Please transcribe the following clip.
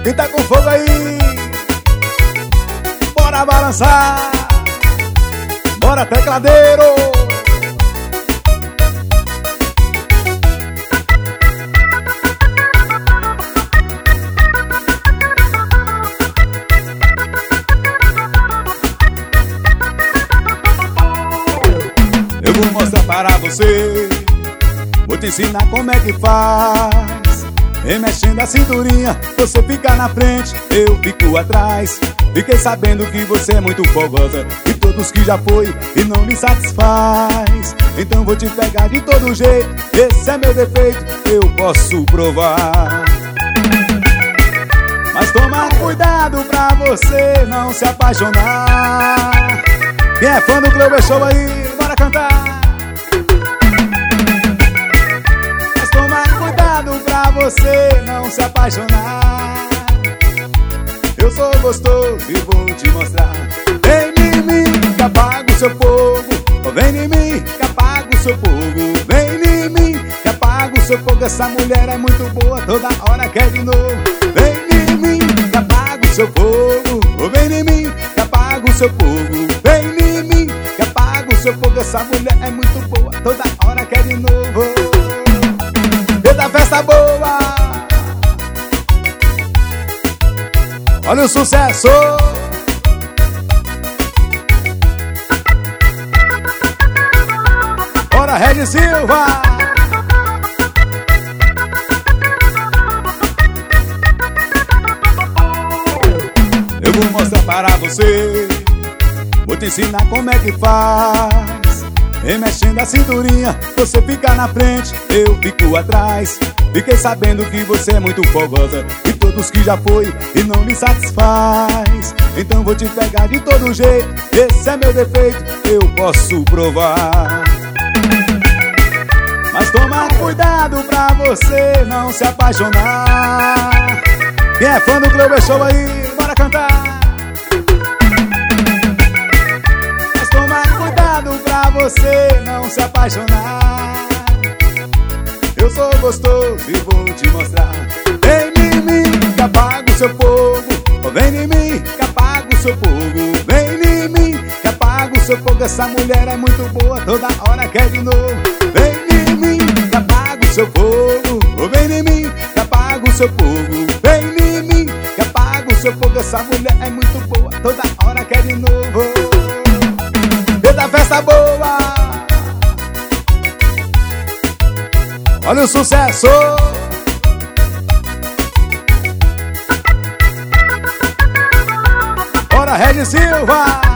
Quem tá com fogo aí, bora balançar, bora tecladeiro. Eu vou mostrar para você, vou te ensinar como é que faz. Remexendo a cinturinha, você fica na frente, eu fico atrás. Fiquei sabendo que você é muito fogosa e todos que já foi e não lhe satisfaz. Então vou te pegar de todo jeito, esse é meu defeito, eu posso provar. Mas toma cuidado pra você não se apaixonar. Quem é fã do Cleuber Show aí, bora cantar. Mas toma cuidado pra você não se apaixonar. Eu sou gostoso e vou te mostrar. Vem em mim que apaga o seu fogo. Oh, vem em mim que apaga o seu fogo. Vem em mim que apaga o seu fogo. Essa mulher é muito boa, toda hora quer de novo. Vem em mim que apaga o seu fogo. Oh, vem em mim que apaga o seu fogo. Vem em mim que apaga o seu fogo. Essa mulher é muito boa, toda hora quer de novo. Eita festa boa, olha o sucesso. Bora Red Silva. Eu vou mostrar para você, vou te ensinar como é que faz. Remexendo a cinturinha, você fica na frente, eu fico atrás. Fiquei sabendo que você é muito fogosa e todos que já foi e não lhe satisfaz. Então vou te pegar de todo jeito, esse é meu defeito, eu posso provar. Mas toma cuidado pra você não se apaixonar. Quem é fã do Cleuber Show aí, bora cantar. Mas toma cuidado pra você não se apaixonar. Eu sou gostoso e vou te mostrar. Vem em mim que apaga o seu fogo. Oh, vem em mim que apaga o seu fogo. Vem em mim que apaga o seu fogo. Essa mulher é muito boa, toda hora quer de novo. Vem em mim que apaga o seu fogo. Oh, vem em mim que apaga o seu fogo. Vem em mim que apaga o seu fogo. Essa mulher é muito boa, toda hora quer de novo. Eita festa boa, olha o sucesso. Bora Red Silva.